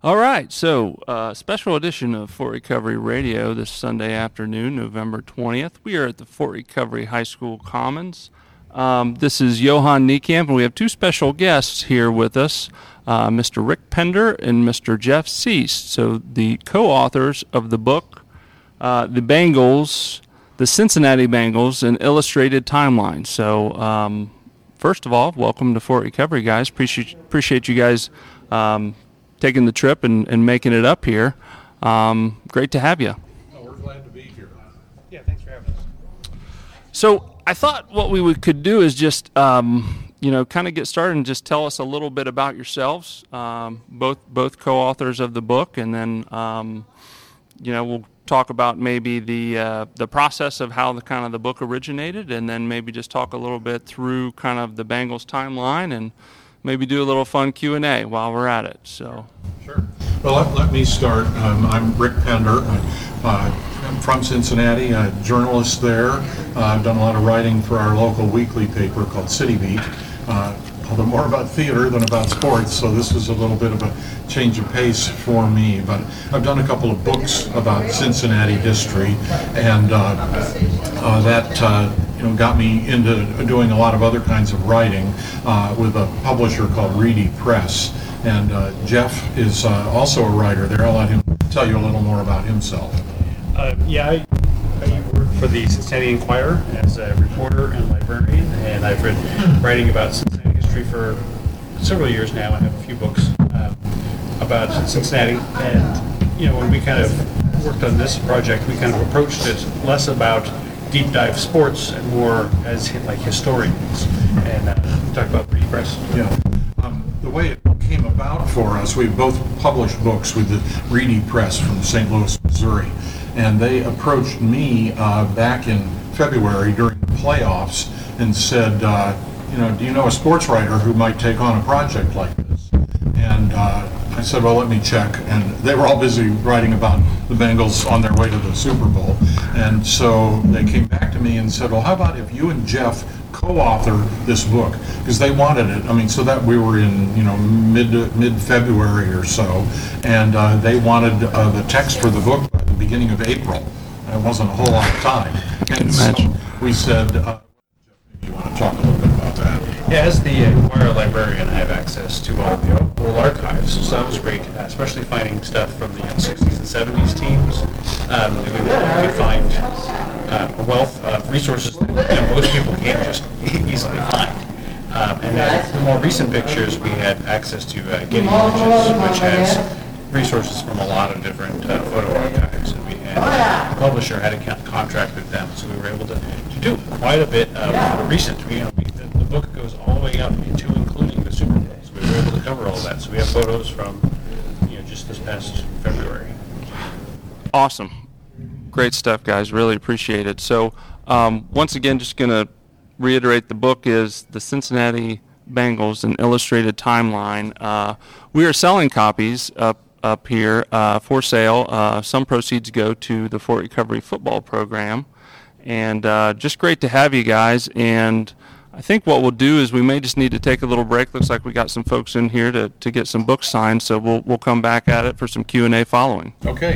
All right, so special edition of Fort Recovery Radio this Sunday afternoon, November 20th. We are at the Fort Recovery High School Commons. This is Johan Niekamp, and we have two special guests here with us, Mr. Rick Pender and Mr. Jeff Cease. So the co-authors of the book, The Bengals, the Cincinnati Bengals, an Illustrated Timeline. So first of all, welcome to Fort Recovery, guys. Appreciate you guys taking the trip and making it up here. Great to have you. Oh, we're glad to be here. Yeah, thanks for having us. So I thought what we could do is just, kind of get started and just tell us a little bit about yourselves, both co-authors of the book, and then, we'll talk about maybe the process of how the book originated, and then maybe just talk a little bit through kind of the Bengals timeline and maybe do a little fun Q&A while we're at it. So. Sure. Well, let me start. I'm Rick Pender. I'm from Cincinnati, a journalist there. I've done a lot of writing for our local weekly paper called City Beat, although more about theater than about sports, so this was a little bit of a change of pace for me. But I've done a couple of books about Cincinnati history, and that got me into doing a lot of other kinds of writing with a publisher called Reedy Press. And Jeff is also a writer there. I'll let him tell you a little more about himself. I work for the Cincinnati Enquirer as a reporter and librarian, and I've been writing about Cincinnati history for several years now. I have a few books about Cincinnati, and when we kind of worked on this project, we kind of approached it less about deep dive sports and more as like historians, and talk about Reedy Press. Yeah. The way it came about for us, we both published books with the Reedy Press from St. Louis, Missouri, and they approached me back in February during the playoffs and said, do you know a sports writer who might take on a project like this? And I said, well, let me check. And they were all busy writing about the Bengals on their way to the Super Bowl. And so they came back to me and said, well, how about if you and Jeff co-author this book? Because they wanted it. So that we were in, mid-February or so, and they wanted the text for the book by the beginning of April. It wasn't a whole lot of time. And so we said, Jeff, maybe you want to talk a little bit about that? Yeah, as the Enquirer librarian, I have access to all the old archives, so that was great, especially finding stuff from the 60s and 70s teams. We could find a wealth of resources that most people can't just easily find. And then the more recent pictures, we had access to Getty Images, which has resources from a lot of different photo archives, and we had the publisher had a contract with them, so we were able to do quite a bit of recent. The book goes all the way up into including the Super Bowl, so we were able to cover all that. So we have photos from just this past February. Awesome. Great stuff, guys. Really appreciate it. So once again, just going to reiterate, the book is The Cincinnati Bengals, an Illustrated Timeline. We are selling copies up here for sale. Some proceeds go to the Fort Recovery football program. And just great to have you guys. And I think what we'll do is we may just need to take a little break. Looks like we got some folks in here to get some books signed, so we'll come back at it for some Q&A following. Okay.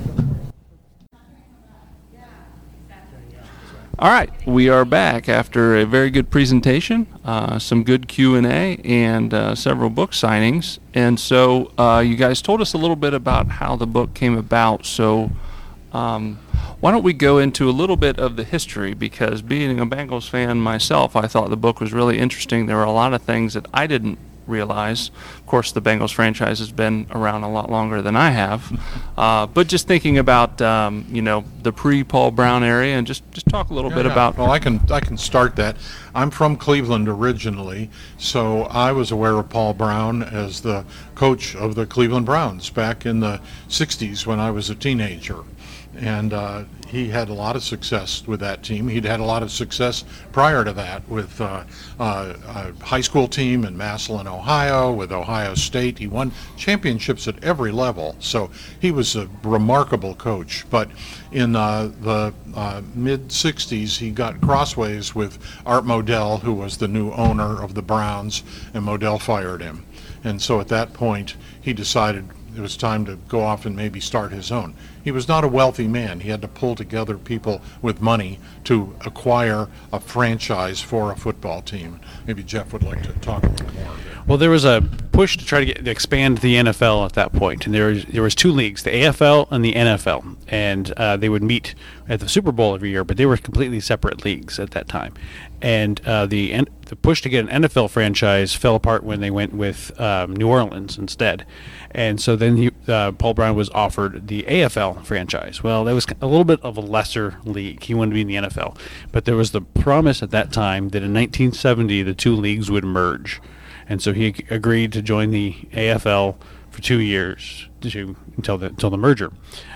All right, we are back after a very good presentation, some good Q&A, and several book signings. And so you guys told us a little bit about how the book came about. So why don't we go into a little bit of the history, because being a Bengals fan myself, I thought the book was really interesting. There were a lot of things that I didn't realize. Of course, the Bengals franchise has been around a lot longer than I have. But just thinking about, the pre-Paul Brown area, and just talk a little bit about... Well, I can start that. I'm from Cleveland originally, so I was aware of Paul Brown as the coach of the Cleveland Browns back in the 60s when I was a teenager. And he had a lot of success with that team. He'd had a lot of success prior to that with a high school team in Massillon, Ohio, with Ohio State. He won championships at every level, so he was a remarkable coach. But in the mid-'60s, he got crossways with Art Modell, who was the new owner of the Browns, and Modell fired him. And so at that point, he decided it was time to go off and maybe start his own. He was not a wealthy man. He had to pull together people with money to acquire a franchise for a football team. Maybe Jeff would like to talk a little more. Well, there was a push to try to expand the NFL at that point, and there was two leagues, the AFL and the NFL, and they would meet at the Super Bowl every year, but they were completely separate leagues at that time. And the push to get an NFL franchise fell apart when they went with New Orleans instead. And so then Paul Brown was offered the AFL franchise. Well, that was a little bit of a lesser league. He wanted to be in the NFL. But there was the promise at that time that in 1970 the two leagues would merge. And so he agreed to join the AFL for 2 years until the merger.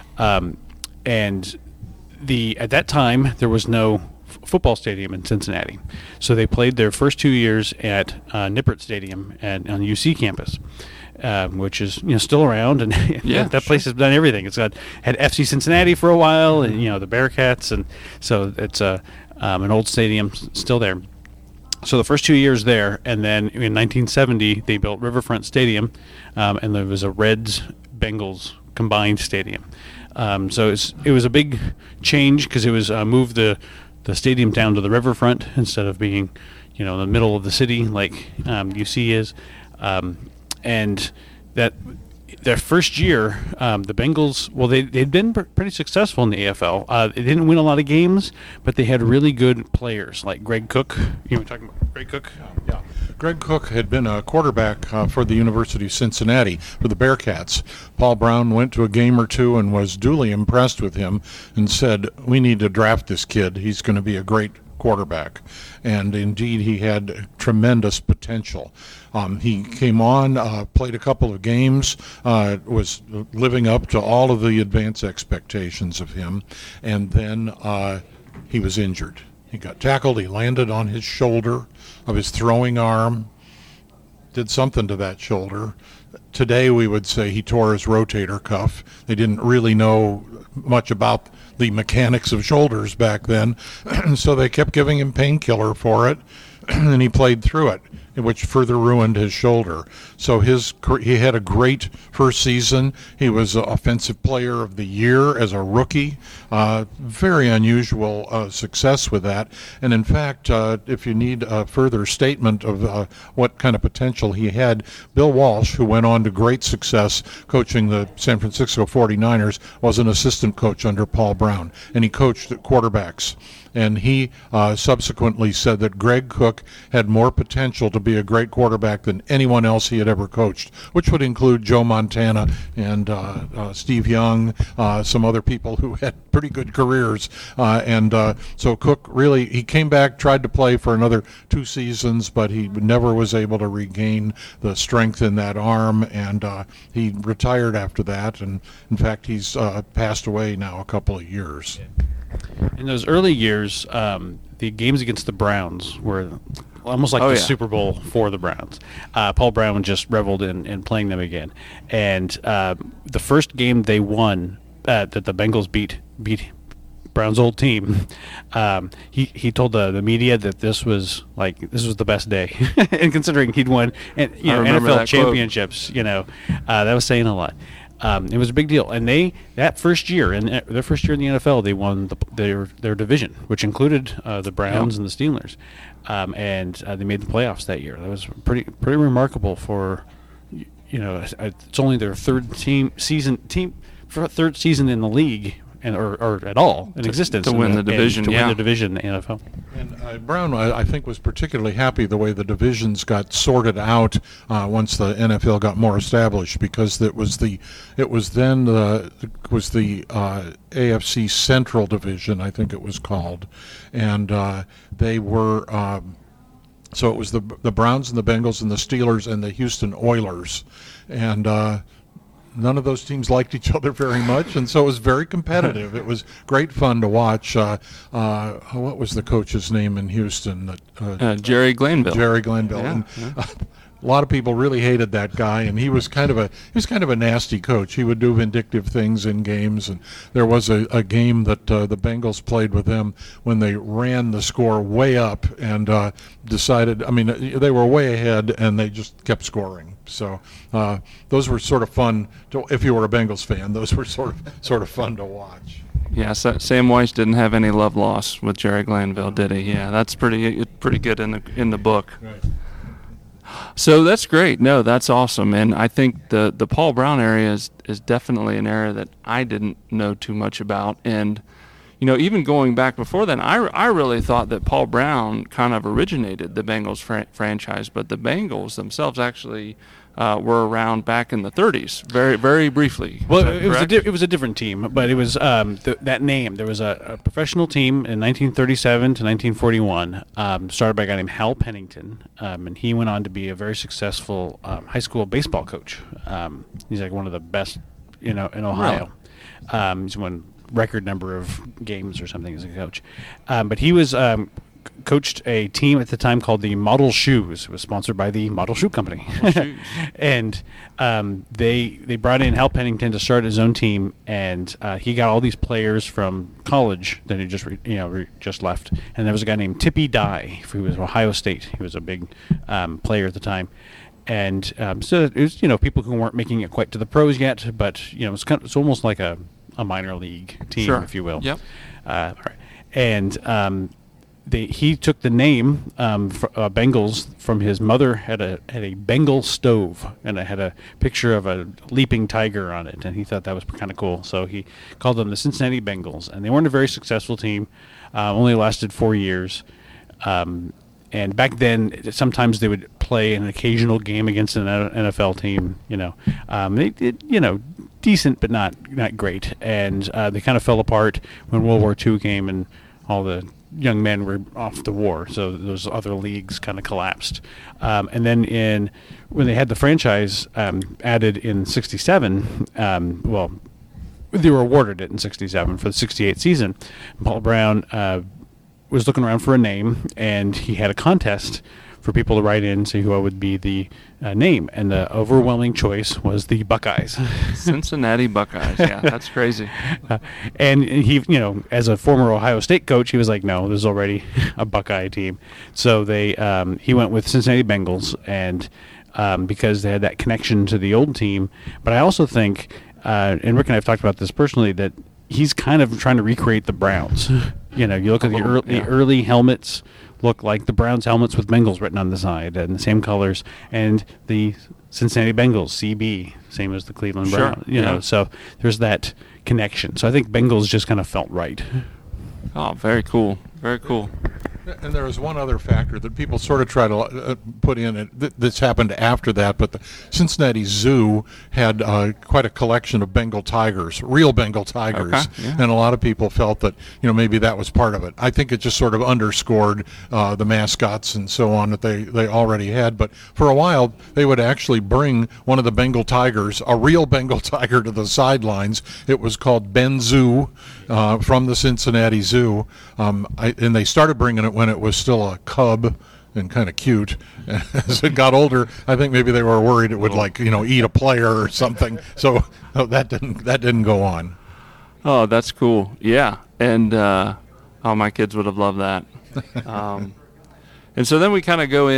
And at that time there was no football stadium in Cincinnati, so they played their first 2 years at Nippert Stadium on UC campus, which is still around, and that place has done everything. It's had FC Cincinnati for a while, and the Bearcats, and so it's an old stadium still there. So the first 2 years there, and then in 1970 they built Riverfront Stadium, and there was a Reds-Bengals combined stadium. So it was a big change because it was moved the stadium down to the riverfront instead of being, in the middle of the city like UC is, and that their first year, the Bengals, they'd been pretty successful in the AFL. They didn't win a lot of games, but they had really good players like Greg Cook. You were talking about Greg Cook? Yeah. Greg Cook had been a quarterback for the University of Cincinnati for the Bearcats. Paul Brown went to a game or two and was duly impressed with him and said, "We need to draft this kid. He's going to be a great quarterback." And indeed, he had tremendous potential. He came on, played a couple of games, was living up to all of the advanced expectations of him, and then he was injured. He got tackled. He landed on his shoulder of his throwing arm, did something to that shoulder. Today we would say he tore his rotator cuff. They didn't really know much about the mechanics of shoulders back then, so they kept giving him painkiller for it, and he played through it, which further ruined his shoulder. So he had a great first season. He was Offensive Player of the Year as a rookie. Very unusual success with that. And in fact, if you need a further statement of what kind of potential he had, Bill Walsh, who went on to great success coaching the San Francisco 49ers, was an assistant coach under Paul Brown, and he coached quarterbacks. And he subsequently said that Greg Cook had more potential to be a great quarterback than anyone else he had ever coached, which would include Joe Montana and Steve Young, some other people who had pretty good careers. So Cook he came back, tried to play for another 2 seasons, but he never was able to regain the strength in that arm, and he retired after that. And in fact, he's passed away now a couple of years. In those early years, the games against the Browns were almost like the Super Bowl for the Browns. Paul Brown just reveled in playing them again. And the first game they won, that the Bengals beat Brown's old team, he told the media that this was the best day. And considering he'd won NFL championships, that was saying a lot. It was a big deal, and their first year in the NFL, they won their division, which included the Browns and the Steelers, and they made the playoffs that year. That was pretty remarkable for, it's only their third season in the league, or at all in existence to win the division. Win the division in the NFL. And Brown, I think, was particularly happy the way the divisions got sorted out once the NFL got more established, because it was the AFC Central Division, I think it was called, and they were. So it was the Browns and the Bengals and the Steelers and the Houston Oilers, and none of those teams liked each other very much, and so it was very competitive. It was great fun to watch. What was the coach's name in Houston? Jerry Glanville. Jerry Glanville. Yeah, And, A lot of people really hated that guy, and he was kind of a nasty coach. He would do vindictive things in games, and there was a game that the Bengals played with him when they ran the score way up and decided. I mean, they were way ahead, and they just kept scoring. So those were sort of fun. If you were a Bengals fan, those were sort of fun to watch. Yeah, Sam Weiss didn't have any love lost with Jerry Glanville, did he? Yeah, that's pretty good in the book. Right. So that's great. No, that's awesome. And I think the Paul Brown area is definitely an area that I didn't know too much about. And, even going back before then, I really thought that Paul Brown kind of originated the Bengals franchise, but the Bengals themselves actually were around back in the 30s, very, very briefly. Well, it was a different team, but it was that name. There was a professional team in 1937 to 1941, started by a guy named Hal Pennington, and he went on to be a very successful high school baseball coach. He's like one of the best, in Ohio. He's won record number of games or something as a coach, but he was. Coached a team at the time called the Model Shoes. It was sponsored by the Model Shoe Company. And they brought in Hal Pennington to start his own team, and he got all these players from college that he just left. And there was a guy named Tippy Dye, who was Ohio State. He was a big player at the time. And so it was, people who weren't making it quite to the pros yet, but, it's almost like a minor league team, sure. if you will. Yep. All right. And he took the name Bengals from his mother. Had a Bengal stove, and it had a picture of a leaping tiger on it, and he thought that was kind of cool. So he called them the Cincinnati Bengals, and they weren't a very successful team. Only lasted 4 years, and back then sometimes they would play an occasional game against an NFL team. They did decent, but not great, and they kind of fell apart when World War II came and all the young men were off the war, so those other leagues kind of collapsed. And then when they had the franchise added in 67, they were awarded it in 67 for the 68 season. Paul Brown was looking around for a name, and he had a contest for people to write in and say who would be the name, and the overwhelming choice was the Buckeyes. Cincinnati Buckeyes. Yeah, that's crazy. And he, as a former Ohio State coach, he was like, no, there's already a Buckeye team. So he went with Cincinnati Bengals, and because they had that connection to the old team. But I also think, and Rick and I have talked about this personally, that he's kind of trying to recreate the Browns. You look at the early helmets. Look like the Browns helmets with Bengals written on the side and the same colors, and the Cincinnati Bengals, CB, same as the Cleveland Browns. So there's that connection. So I think Bengals just kind of felt right. Oh, very cool. Very cool. And there was one other factor that people sort of try to put in. This happened after that, but the Cincinnati Zoo had quite a collection of Bengal tigers, real Bengal tigers, and a lot of people felt that maybe that was part of it. I think it just sort of underscored the mascots and so on that they already had. But for a while, they would actually bring one of the Bengal tigers, a real Bengal tiger, to the sidelines. It was called Ben Zoo from the Cincinnati Zoo, and they started bringing it when it was still a cub and kind of cute. As it got older, I think maybe they were worried it would eat a player or something. So that didn't go on. Oh, that's cool. Yeah, and my kids would have loved that. And so then we kind of go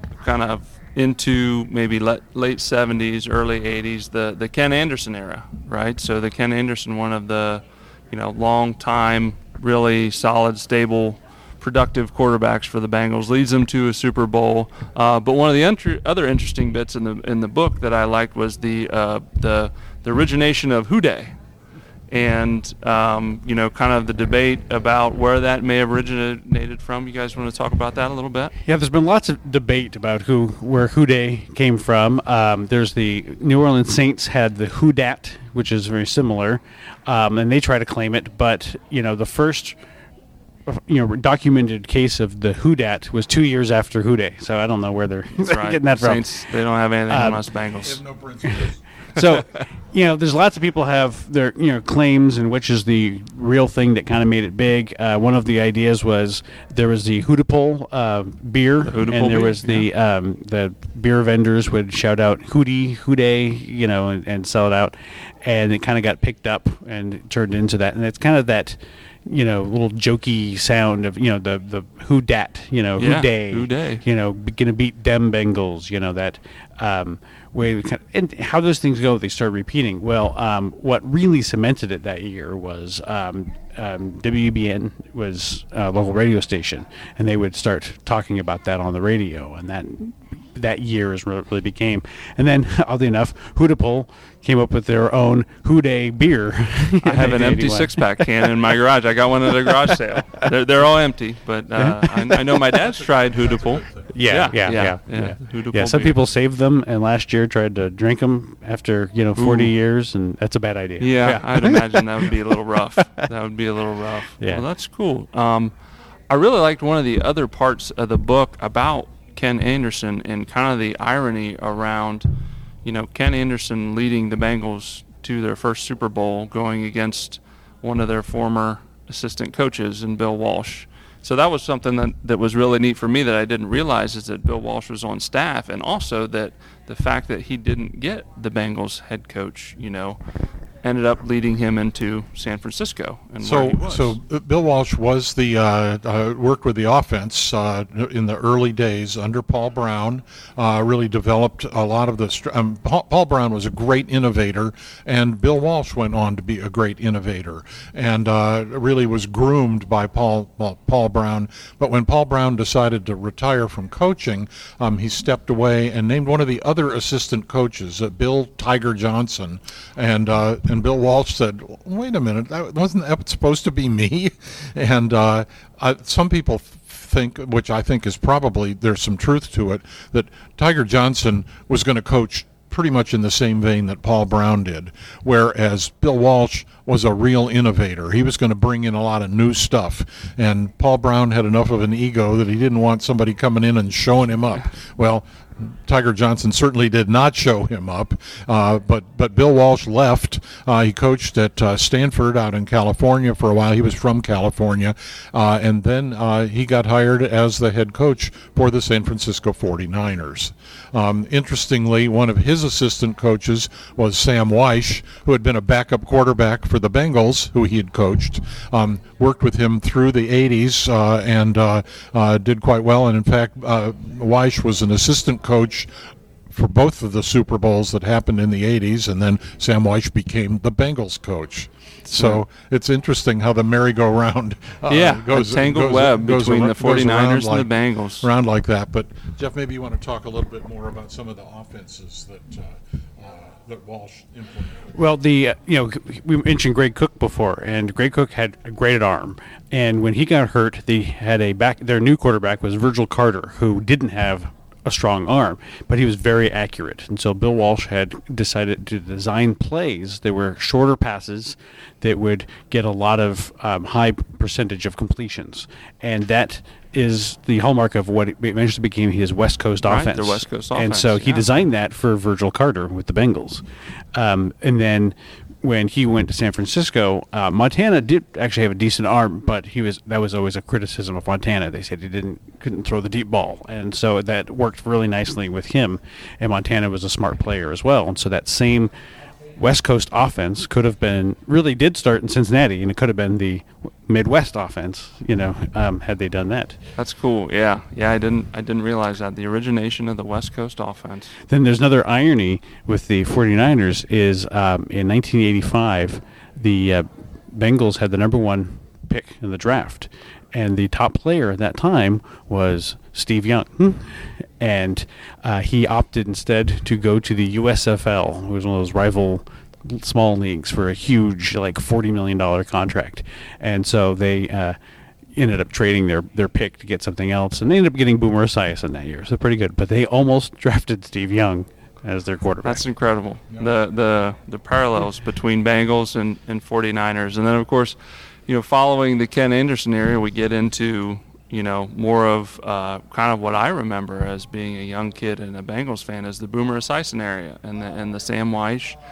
into maybe late 70s, early 80s, the Ken Anderson era, right? So the Ken Anderson, one of the long time, really solid, stable, productive quarterbacks for the Bengals, leads them to a Super Bowl. But one of the other interesting bits in the book that I liked was the origination of Houday, and kind of the debate about where that may have originated from. You guys want to talk about that a little bit? Yeah, there's been lots of debate about where Houday came from. There's the New Orleans Saints had the Houdat, which is very similar, and they try to claim it. But the first documented case of the Houdat was 2 years after Houday, so I don't know where they're right. getting that from. Saints, they don't have anything on us Bengals. They have no principles. So There's lots of people have their claims and which is the real thing that kind of made it big. One of the ideas was there was the Hootapole beer, and there was the beer vendors would shout out Hootie, Hooday, and sell it out, and it kind of got picked up and it turned into that, and it's kind of that little jokey sound of the who dat, who day, gonna beat dem Bengals, that way. And how those things go, they start repeating. Well, what really cemented it that year was WBN was a local radio station, and they would start talking about that on the radio, and that year is really became. And then, oddly enough, Hootapole came up with their own Hooday beer. I have an empty six-pack can in my garage. I got one at a garage sale. They're all empty, but I know my dad's tried Hootapole. Yeah. Hootapole Some beer. people saved them, and last year tried to drink them after 40 years, and that's a bad idea. Yeah, I'd imagine that would be a little rough. Yeah. Well, that's cool. I really liked one of the other parts of the book about Ken Anderson and kind of the irony around, Ken Anderson leading the Bengals to their first Super Bowl, going against one of their former assistant coaches in Bill Walsh. So that was something that was really neat for me that I didn't realize, is that Bill Walsh was on staff, and also that the fact that he didn't get the Bengals head coach, ended up leading him into San Francisco. And where he was. So Bill Walsh was the worked with the offense in the early days under Paul Brown. Really developed a lot of the. Paul Brown was a great innovator, and Bill Walsh went on to be a great innovator, and really was groomed by Paul Brown. But when Paul Brown decided to retire from coaching, he stepped away and named one of the other assistant coaches, Bill Tiger Johnson, and Bill Walsh said, "Wait a minute, wasn't that supposed to be me?" And some people think, which I think is probably, there's some truth to it, that Tiger Johnson was going to coach pretty much in the same vein that Paul Brown did, whereas Bill Walsh was a real innovator. He was going to bring in a lot of new stuff, and Paul Brown had enough of an ego that he didn't want somebody coming in and showing him up. Well, Tiger Johnson certainly did not show him up, but Bill Walsh left. He coached at Stanford out in California for a while. He was from California, and then he got hired as the head coach for the San Francisco 49ers. Interestingly, one of his assistant coaches was Sam Weish, who had been a backup quarterback for the Bengals, who he had coached. Worked with him through the 80s and did quite well. And in fact, Weish was an assistant coach for both of the Super Bowls that happened in the 80s, and then Sam Weish became the Bengals coach. So it's interesting how the merry-go-round goes. A tangled web between the 49ers and the Bengals. Around like that. But, Jeff, maybe you want to talk a little bit more about some of the offenses that Walsh implemented. Well, we mentioned Greg Cook before, and Greg Cook had a great arm. And when he got hurt, they had their new quarterback was Virgil Carter, who didn't have a strong arm, but he was very accurate. And so Bill Walsh had decided to design plays that were shorter passes that would get a lot of high percentage of completions. And that is the hallmark of what eventually became his West Coast offense. The West Coast offense. And so he designed that for Virgil Carter with the Bengals. And then when he went to San Francisco, Montana did actually have a decent arm, but that was always a criticism of Montana. They said he couldn't throw the deep ball, and so that worked really nicely with him. And Montana was a smart player as well, and so that same West Coast offense did start in Cincinnati, and it could have been the Midwest offense, had they done that. That's cool. Yeah. I didn't realize that, the origination of the West Coast offense. Then there's another irony with the 49ers is in 1985, the Bengals had the number one pick in the draft, and the top player at that time was Steve Young. And he opted instead to go to the USFL, who was one of those rival small leagues, for a huge, $40 million contract. And so they ended up trading their pick to get something else, and they ended up getting Boomer Esiason that year, so pretty good. But they almost drafted Steve Young as their quarterback. That's incredible. The parallels between Bengals and 49ers. And then, of course, following the Ken Anderson era, we get into more of kind of what I remember as being a young kid and a Bengals fan, is the Boomer Esiason area and the Sam Weish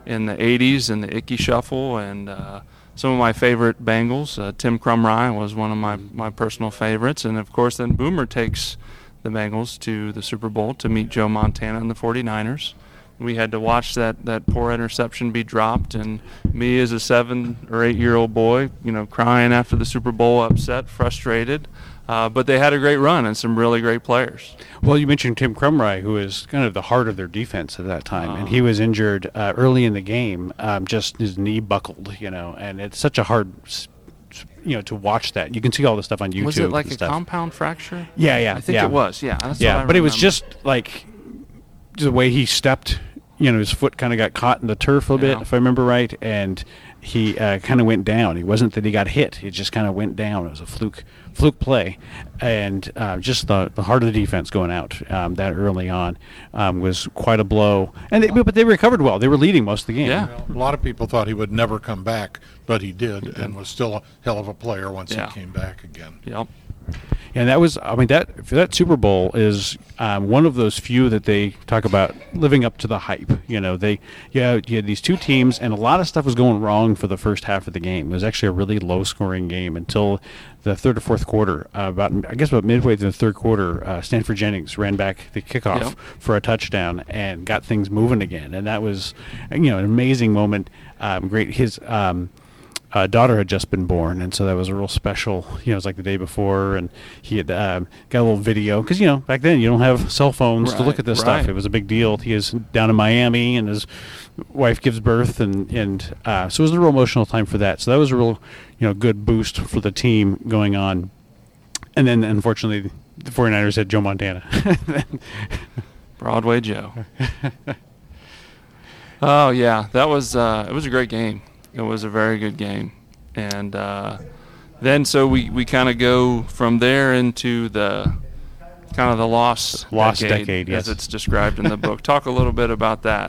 in the 80s and the Ickey Shuffle, and some of my favorite Bengals. Tim Krumrie was one of my personal favorites. And, of course, then Boomer takes the Bengals to the Super Bowl to meet Joe Montana and the 49ers. We had to watch that poor interception be dropped, and me as a 7 or 8 year old boy, crying after the Super Bowl, upset, frustrated. But they had a great run and some really great players. Well, you mentioned Tim Krumrie, who was kind of the heart of their defense at that time, and he was injured early in the game. Just his knee buckled, and it's such a hard, to watch that. You can see all the stuff on YouTube. Was it like and a stuff. compound fracture? Yeah, I think it was. Yeah, that's yeah. what I But it was remember. just like the way he stepped. His foot kind of got caught in the turf a bit, if I remember right, and he kind of went down. It wasn't that he got hit; he just kind of went down. It was a fluke play, and just the heart of the defense going out that early on was quite a blow. And but they recovered well. They were leading most of the game. Yeah. A lot of people thought he would never come back, but he did, and was still a hell of a player once he came back again. Yep. And that was, that Super Bowl is one of those few that they talk about living up to the hype. You had these two teams, and a lot of stuff was going wrong for the first half of the game. It was actually a really low-scoring game until the third or fourth quarter. About midway through the third quarter, Stanford Jennings ran back the kickoff for a touchdown and got things moving again. And that was, an amazing moment. Great. His daughter had just been born, and so that was a real special. It was like the day before, and he had got a little video because back then you don't have cell phones to look at this stuff. It was a big deal. He is down in Miami, and his wife gives birth, and so it was a real emotional time for that. So that was a real good boost for the team going on. And then unfortunately the 49ers had Joe Montana. Broadway Joe. Oh yeah, that was it was a great game. It was a very good game. And then so we kind of go from there into the kind of the lost decade, yes, as it's described in the book. Talk a little bit about that.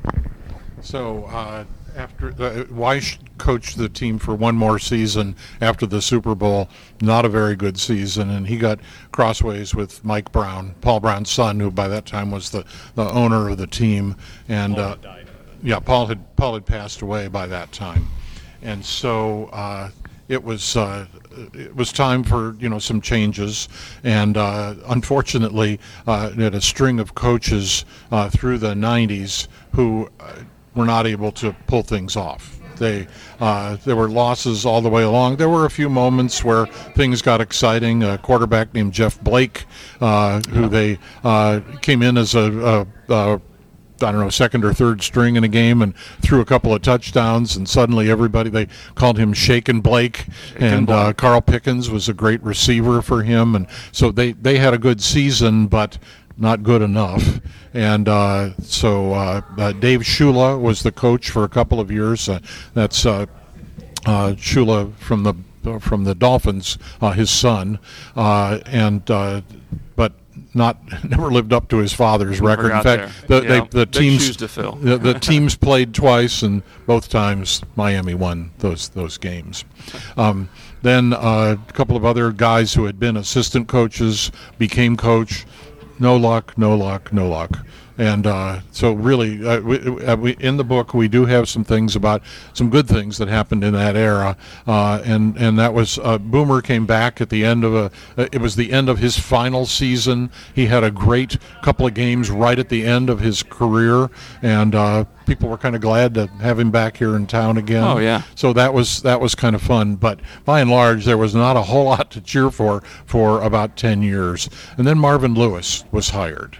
So after Weish coached the team for one more season after the Super Bowl, not a very good season, and he got crossways with Mike Brown, Paul Brown's son, who by that time was the owner of the team. And Paul had died. Yeah, Paul had passed away by that time, and so it was time for some changes, and unfortunately, had a string of coaches through the '90s who were not able to pull things off. There were losses all the way along. There were a few moments where things got exciting. A quarterback named Jeff Blake, who they came in as a second or third string in a game and threw a couple of touchdowns, and suddenly they called him Shakin' Blake. Carl Pickens was a great receiver for him, and so they had a good season, but not good enough. And so Dave Shula was the coach for a couple of years. That's Shula from the Dolphins, his son, but never lived up to his father's record. In fact, the teams shoes to fill. the teams played twice, and both times Miami won those games. Then a couple of other guys who had been assistant coaches became coach. No luck. And so really, we in the book, we do have some things about some good things that happened in that era. And that was Boomer came back at the end of it was the end of his final season. He had a great couple of games right at the end of his career, and people were kind of glad to have him back here in town again. Oh, yeah. So that was kind of fun. But by and large, there was not a whole lot to cheer for about 10 years. And then Marvin Lewis was hired.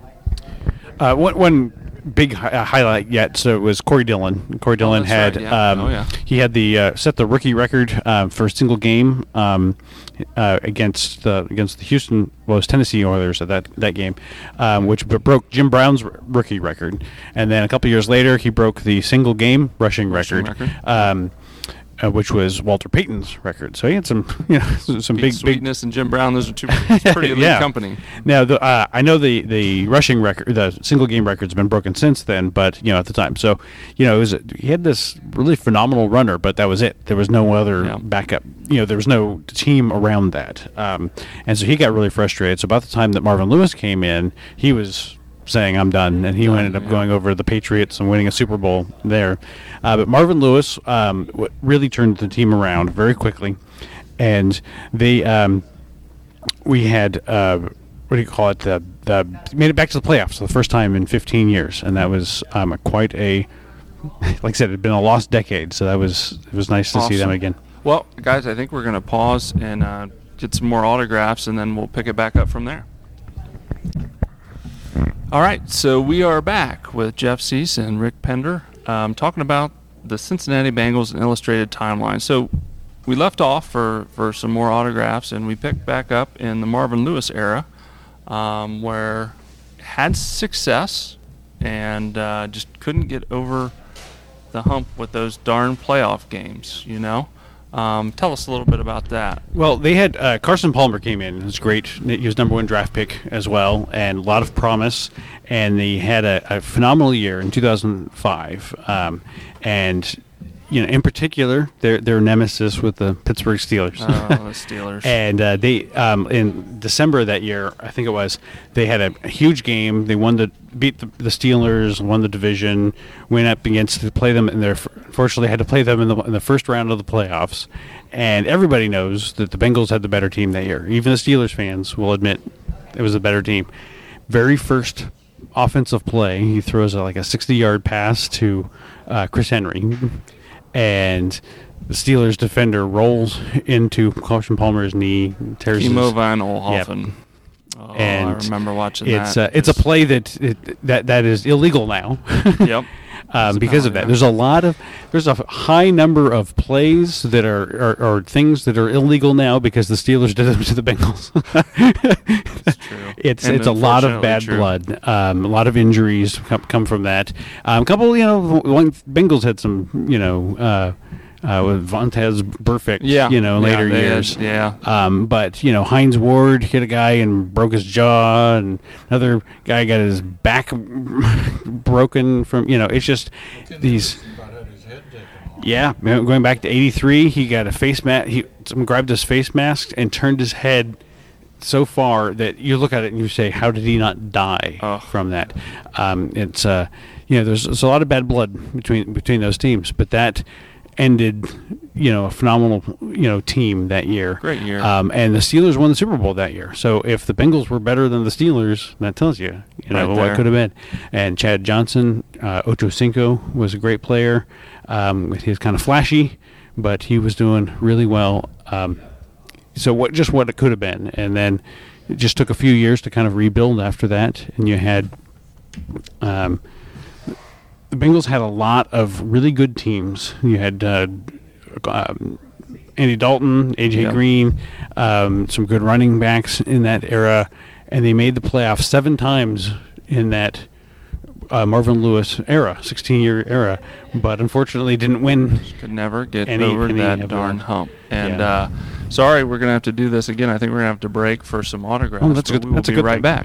One big highlight yet, so it was Corey Dillon. Corey Dillon had he had the set the rookie record for a single game against the Houston, well, it was Tennessee Oilers at that game, which broke Jim Brown's rookie record, and then a couple years later he broke the single game rushing record. Which was Walter Payton's record. So he had some big Sweetness and Jim Brown. Those are two pretty elite company. Now, I know the rushing record, the single game record's been broken since then, but at the time, so he had this really phenomenal runner, but that was it. There was no other backup. There was no team around that, and so he got really frustrated. So about the time that Marvin Lewis came in, he was saying I'm done, and he ended up going over to the Patriots and winning a Super Bowl there. But Marvin Lewis really turned the team around very quickly, and they we had what do you call it? Made it back to the playoffs for the first time in 15 years, and that was quite a, like I said, it had been a lost decade. So it was nice to see them again. Well, guys, I think we're going to pause and get some more autographs, and then we'll pick it back up from there. All right, so we are back with Jeff Cease and Rick Pender talking about the Cincinnati Bengals and Illustrated Timeline. So we left off for some more autographs, and we picked back up in the Marvin Lewis era, where had success and just couldn't get over the hump with those darn playoff games, you know. Tell us a little bit about that. Well, they had Carson Palmer came in. It was great. He was #1 draft pick as well, and a lot of promise. And they had a phenomenal year in 2005. And in particular, their nemesis with the Pittsburgh Steelers. Oh, the Steelers. And they in December of that year, I think it was, they had a huge game. They beat the Steelers, won the division, went up against to play them in their. Unfortunately, had to play them in the first round of the playoffs. And everybody knows that the Bengals had the better team that year. Even the Steelers fans will admit it was a better team. Very first offensive play, he throws a 60-yard pass to Chris Henry. And the Steelers defender rolls into Carson Palmer's knee, tears Timo Van Oelhoffen. Yep. Oh, And I remember watching it's that. It's a play that is illegal now. Yep. Because of that. There's a high number of plays that are things that are illegal now because the Steelers did them to the Bengals. That's true. It's a lot of bad blood. A lot of injuries come from that. A couple, Bengals had some, with Vontaze Burfict, later years. But, Hines Ward hit a guy and broke his jaw, and another guy got his back broken from, it's just these. Yeah, going back to 83, he got a face mask. Someone grabbed his face mask and turned his head so far that you look at it and you say, how did he not die from that? It's there's a lot of bad blood between those teams, but that ended, a phenomenal, team that year. Great year. And the Steelers won the Super Bowl that year. So if the Bengals were better than the Steelers, that tells you, what could have been. And Chad Johnson, Ocho Cinco was a great player. He was kind of flashy, but he was doing really well. So what it could have been. And then it just took a few years to kind of rebuild after that. And you had the Bengals had a lot of really good teams. You had Andy Dalton, A.J. Green, some good running backs in that era, and they made the playoffs 7 times in that Marvin Lewis era, 16-year era, but unfortunately didn't win. Could never get over that darn hump. And sorry, we're going to have to do this again. I think we're going to have to break for some autographs. Oh, that's good. We'll be right back.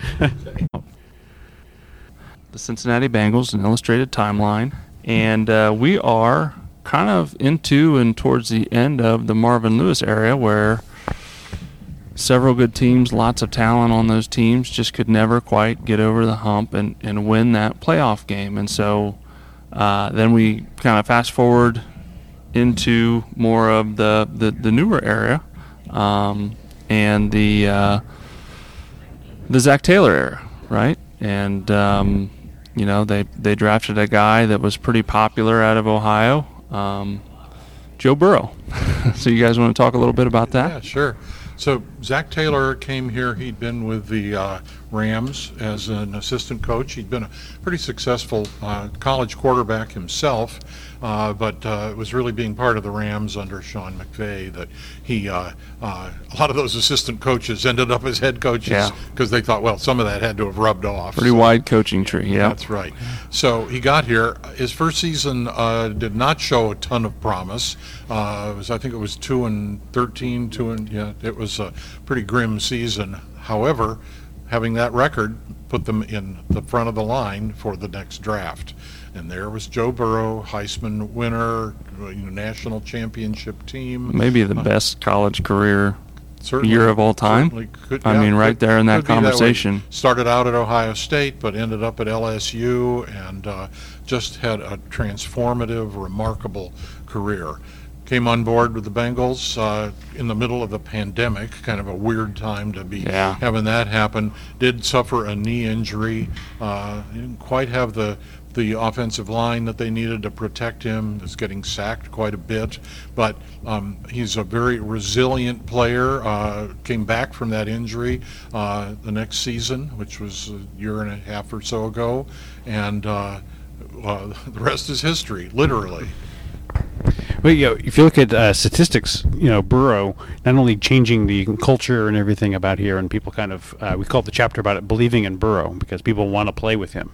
The Cincinnati Bengals, an illustrated timeline, and we are kind of into and towards the end of the Marvin Lewis era, where several good teams, lots of talent on those teams, just could never quite get over the hump and win that playoff game. And so then we kind of fast forward into more of the newer era and the Zach Taylor era, right? And they drafted a guy that was pretty popular out of Ohio, Joe Burrow. So you guys want to talk a little bit about that? Yeah, sure. So Zach Taylor came here. He'd been with the Rams as an assistant coach. He'd been a pretty successful college quarterback himself, but it was really being part of the Rams under Sean McVay that he, a lot of those assistant coaches ended up as head coaches because they thought, well, some of that had to have rubbed off. Pretty wide coaching tree, yeah. That's right. So he got here. His first season did not show a ton of promise. I think it was 2-13, it was a pretty grim season. However, having that record put them in the front of the line for the next draft. And there was Joe Burrow, Heisman winner, national championship team. Maybe the best college career year of all time. I mean, right there in that conversation. Started out at Ohio State, but ended up at LSU, and just had a transformative, remarkable career. Came on board with the Bengals in the middle of the pandemic, kind of a weird time to be having that happen. Did suffer a knee injury. Didn't quite have the offensive line that they needed to protect him. Was getting sacked quite a bit, but he's a very resilient player. Came back from that injury the next season, which was a year and a half or so ago, and the rest is history, literally. Well, if you look at statistics, Burrow not only changing the culture and everything about here, and people kind of we call the chapter about it "Believing in Burrow" because people want to play with him.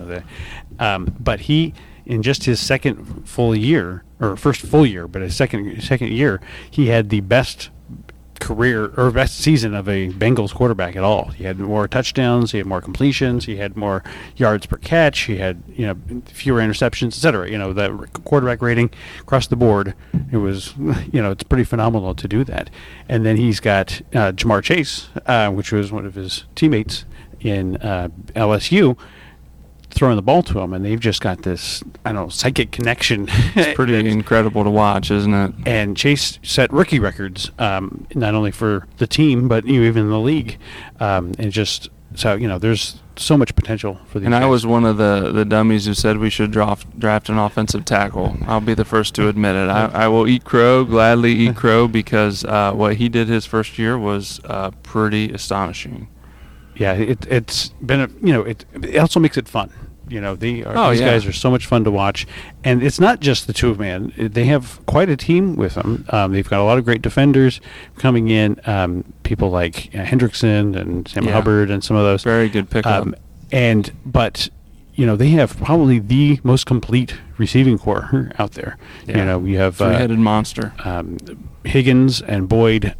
But he, in just his second full year, or first full year, but his second year, he had the best career or best season of a Bengals quarterback at all. He had more touchdowns, he had more completions, he had more yards per catch, he had fewer interceptions, etc. The quarterback rating across the board, it was it's pretty phenomenal to do that. And then he's got Jamar Chase, which was one of his teammates in LSU, throwing the ball to him, and they've just got this psychic connection. It's pretty incredible to watch, isn't it? And Chase set rookie records, not only for the team but even in the league, and just so there's so much potential for these. And guys. I was one of the dummies who said we should draft an offensive tackle. I'll be the first to admit it. I will gladly eat crow, because what he did his first year was pretty astonishing. Yeah, it's been it also makes it fun. These guys are so much fun to watch, and it's not just the two of them. They have quite a team with them. They've got a lot of great defenders coming in. People like Hendrickson and Sam Hubbard and some of those. Very good pickup. But they have probably the most complete receiving core out there. Yeah. We have three-headed monster. Higgins and Boyd.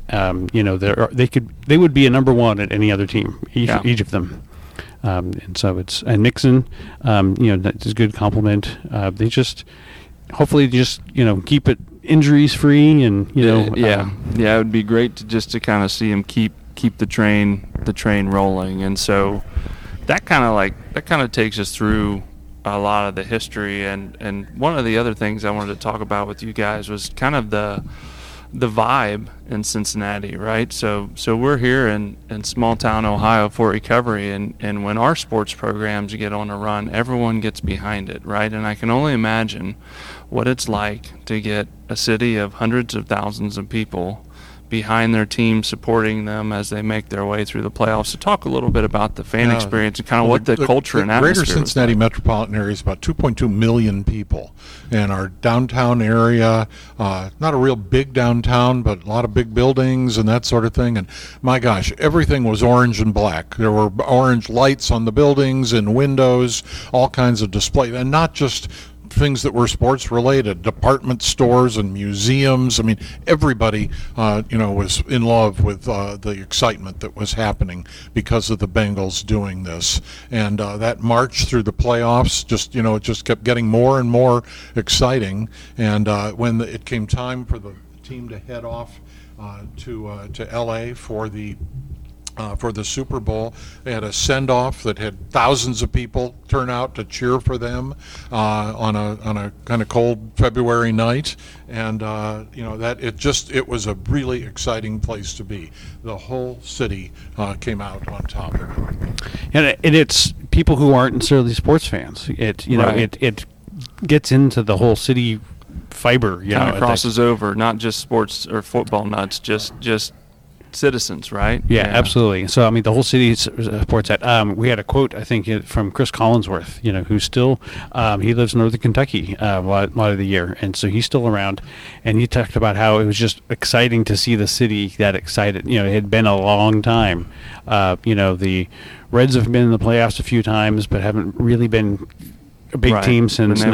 They would be a number one at any other team. Each of them. And so and Nixon. That's a good compliment. They just hopefully keep it injuries free, and it would be great to kind of see him keep the train rolling. And so that kind of takes us through a lot of the history, and one of the other things I wanted to talk about with you guys was kind of the vibe in Cincinnati, right? So we're here in small town Ohio for recovery, and when our sports programs get on a run, everyone gets behind it, right? And I can only imagine what it's like to get a city of hundreds of thousands of people behind their team, supporting them as they make their way through the playoffs. So talk a little bit about the fan experience and kind of what the culture and atmosphere. Greater Cincinnati metropolitan area is about 2.2 million people, and our downtown area, not a real big downtown, but a lot of big buildings and that sort of thing. And my gosh, everything was orange and black. There were orange lights on the buildings and windows, all kinds of display, and not just things that were sports related, department stores and museums. I mean, everybody, was in love with the excitement that was happening because of the Bengals doing this. And that march through the playoffs, it just kept getting more and more exciting. And when it came time for the team to head off to LA for the Super Bowl, they had a send-off that had thousands of people turn out to cheer for them on a kind of cold February night, and it was a really exciting place to be. The whole city came out on top of it. And it's people who aren't necessarily sports fans. It gets into the whole city fiber. Kind of crosses over, not just sports or football nuts, just citizens, right? Yeah, absolutely. So, the whole city supports that. We had a quote, I think, from Chris Collinsworth, who's still, he lives in northern Kentucky a lot of the year, and so he's still around, and he talked about how it was just exciting to see the city that excited. It had been a long time. The Reds have been in the playoffs a few times, but haven't really been a big team since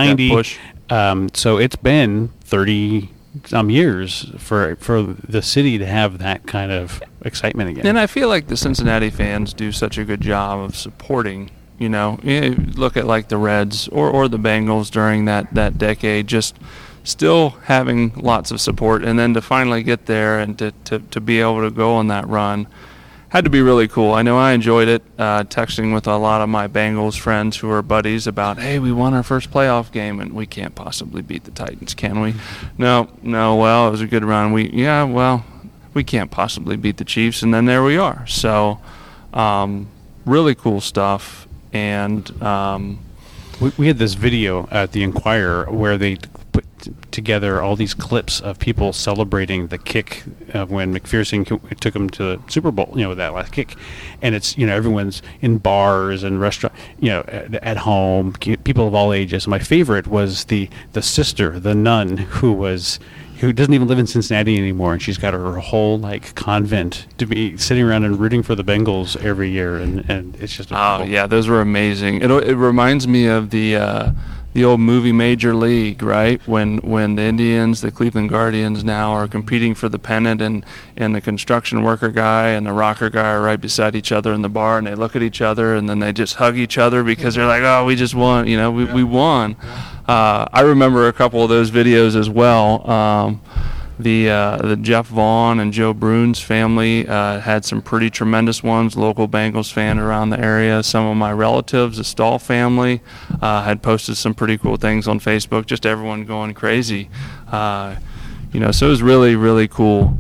1990. So it's been 30 some years for the city to have that kind of excitement again. And I feel like the Cincinnati fans do such a good job of supporting, look at like the Reds or the Bengals during that decade, just still having lots of support, and then to finally get there and to be able to go on that run had to be really cool. I know I enjoyed it, texting with a lot of my Bengals friends who are buddies about, hey, we won our first playoff game, and we can't possibly beat the Titans, can we? No, well, it was a good run. We can't possibly beat the Chiefs, and then there we are. So really cool stuff. And we had this video at the Enquirer where they put together all these clips of people celebrating the kick when McPherson took them to the Super Bowl, that last kick. And it's, everyone's in bars and restaurants, at home, people of all ages. My favorite was the sister, the nun, who doesn't even live in Cincinnati anymore, and she's got her whole convent to be sitting around and rooting for the Bengals every year, and it's just yeah, those were amazing. It reminds me of the old movie Major League, right? When the Indians, the Cleveland Guardians now are competing for the pennant, and the construction worker guy and the rocker guy are right beside each other in the bar, and they look at each other, and then they just hug each other because they're like, oh, we just won, we won. I remember a couple of those videos as well. The Jeff Vaughn and Joe Bruns family had some pretty tremendous ones, local Bengals fan around the area. Some of my relatives, the Stahl family, had posted some pretty cool things on Facebook, just everyone going crazy. So it was really, really cool.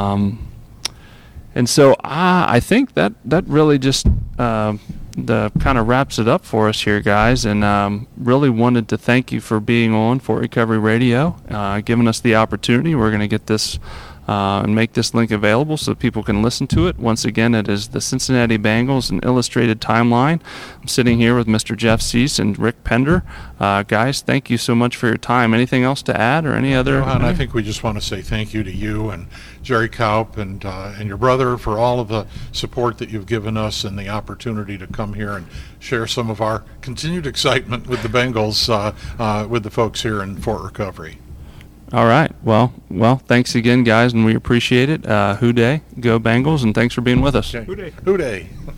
And so I think that really just kind of wraps it up for us here, guys, and really wanted to thank you for being on Fort Recovery Radio, giving us the opportunity. We're going to get this and make this link available so people can listen to it. Once again, it is the Cincinnati Bengals, an illustrated timeline. I'm sitting here with Mr. Jeff Cease and Rick Pender. Guys, thank you so much for your time. Anything else to add or any other? Johan, I think we just want to say thank you to you and Jerry Kaup and your brother for all of the support that you've given us and the opportunity to come here and share some of our continued excitement with the Bengals with the folks here in Fort Recovery. All right. Well, thanks again, guys, and we appreciate it. Hoo day, go Bengals, and thanks for being with us. Okay. Hoo day.